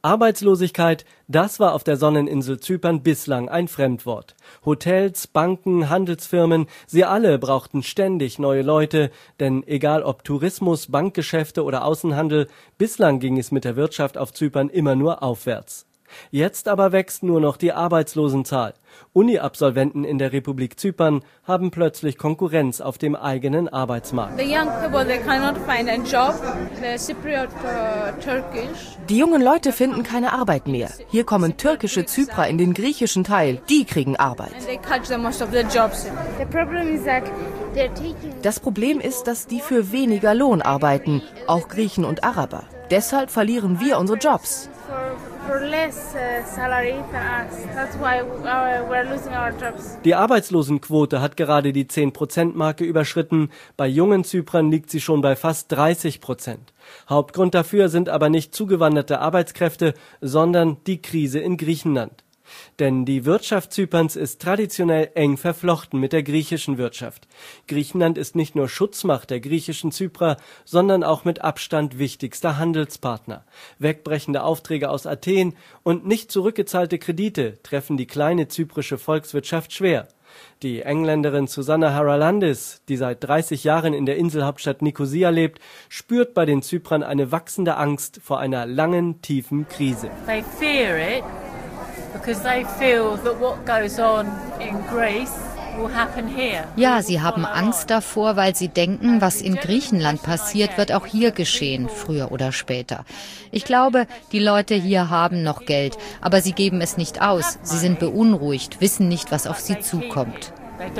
Arbeitslosigkeit, das war auf der Sonneninsel Zypern bislang ein Fremdwort. Hotels, Banken, Handelsfirmen, sie alle brauchten ständig neue Leute, denn egal ob Tourismus, Bankgeschäfte oder Außenhandel, bislang ging es mit der Wirtschaft auf Zypern immer nur aufwärts. Jetzt aber wächst nur noch die Arbeitslosenzahl. Uni-Absolventen in der Republik Zypern haben plötzlich Konkurrenz auf dem eigenen Arbeitsmarkt. Die jungen Leute finden keine Arbeit mehr. Hier kommen türkische Zyprer in den griechischen Teil, die kriegen Arbeit. Das Problem ist, dass die für weniger Lohn arbeiten, auch Griechen und Araber. Deshalb verlieren wir unsere Jobs. Die Arbeitslosenquote hat gerade die 10%-Marke überschritten. Bei jungen Zyprern liegt sie schon bei fast 30%. Hauptgrund dafür sind aber nicht zugewanderte Arbeitskräfte, sondern die Krise in Griechenland. Denn die Wirtschaft Zyperns ist traditionell eng verflochten mit der griechischen Wirtschaft. Griechenland ist nicht nur Schutzmacht der griechischen Zyprer, sondern auch mit Abstand wichtigster Handelspartner. Wegbrechende Aufträge aus Athen und nicht zurückgezahlte Kredite treffen die kleine zyprische Volkswirtschaft schwer. Die Engländerin Susanna Haralandis, die seit 30 Jahren in der Inselhauptstadt Nikosia lebt, spürt bei den Zyprern eine wachsende Angst vor einer langen, tiefen Krise. They fear it. Because they feel that what goes on in Greece will happen here. Ja, sie haben Angst davor, weil sie denken, was in Griechenland passiert, wird auch hier geschehen, früher oder später. Ich glaube, die Leute hier haben noch Geld, aber sie geben es nicht aus. Sie sind beunruhigt, wissen nicht, was auf sie zukommt.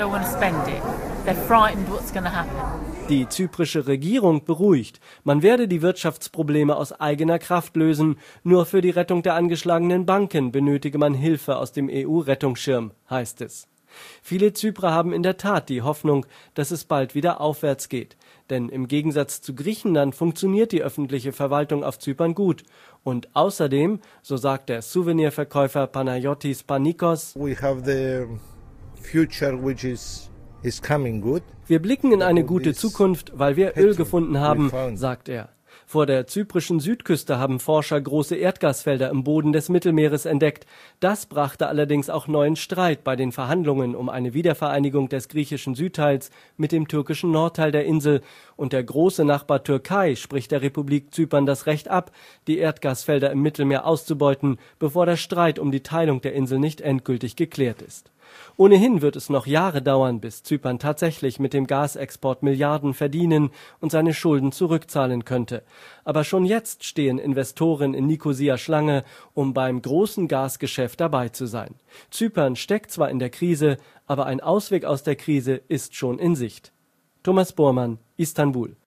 Die zyprische Regierung beruhigt. Man werde die Wirtschaftsprobleme aus eigener Kraft lösen. Nur für die Rettung der angeschlagenen Banken benötige man Hilfe aus dem EU-Rettungsschirm, heißt es. Viele Zyprer haben in der Tat die Hoffnung, dass es bald wieder aufwärts geht. Denn im Gegensatz zu Griechenland funktioniert die öffentliche Verwaltung auf Zypern gut. Und außerdem, so sagt der Souvenirverkäufer Panayotis Panikos, wir blicken in eine gute Zukunft, weil wir Öl gefunden haben, sagt er. Vor der zyprischen Südküste haben Forscher große Erdgasfelder im Boden des Mittelmeeres entdeckt. Das brachte allerdings auch neuen Streit bei den Verhandlungen um eine Wiedervereinigung des griechischen Südteils mit dem türkischen Nordteil der Insel. Und der große Nachbar Türkei spricht der Republik Zypern das Recht ab, die Erdgasfelder im Mittelmeer auszubeuten, bevor der Streit um die Teilung der Insel nicht endgültig geklärt ist. Ohnehin wird es noch Jahre dauern, bis Zypern tatsächlich mit dem Gasexport Milliarden verdienen und seine Schulden zurückzahlen könnte. Aber schon jetzt stehen Investoren in Nikosia Schlange, um beim großen Gasgeschäft dabei zu sein. Zypern steckt zwar in der Krise, aber ein Ausweg aus der Krise ist schon in Sicht. Thomas Bormann, Istanbul.